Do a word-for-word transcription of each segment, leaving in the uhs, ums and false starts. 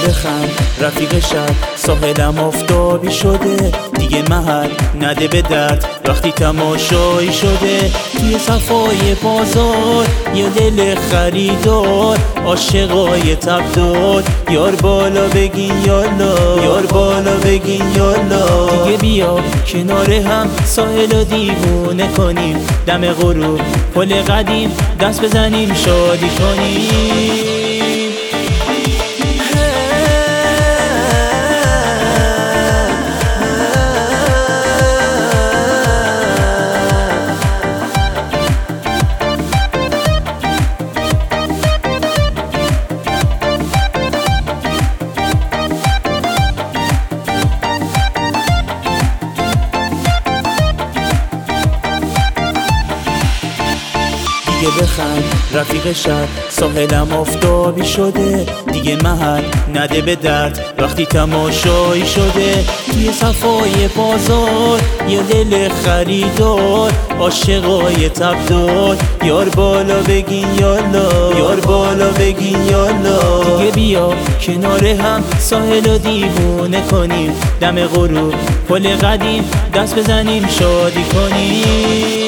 بخند رفیق شب، ساحلم آفتابی شده دیگه محل نده به درد وقتی تماشایی شده. توی صفای بازار یه دل خریدار، عاشقای تبدار، یار بالا بگین یالا، یار بالا بگین یالا. دیگه بیا کنار هم ساحل و دیوونه کنیم، دم غروب پل قدیم دست بزنیم شادی کنیم. دیگه بخند رفیق شب، ساحلم آفتابی شده دیگه محل نده به درد وقتی تماشایی شده. توی صفای بازار یه دل خریدار، عاشقای تبدار، یار بالا بگین یالا، یار بالا بگین یالا. دیگه بیا کنار هم ساحل و دیوونه کنیم، دم غروب پل قدیم دست بزنیم شادی کنیم.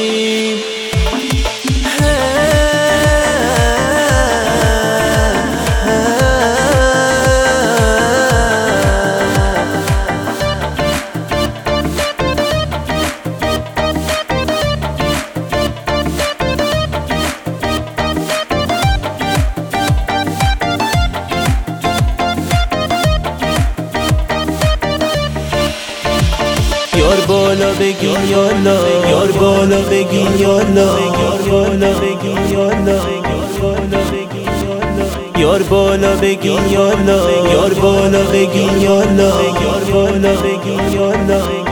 یار بالا بگین یالا، یار بالا بگین یالا، یار بالا بگین یالا، یار بالا بگین یالا، یار بالا بگین یالا، یار بالا بگین یالا.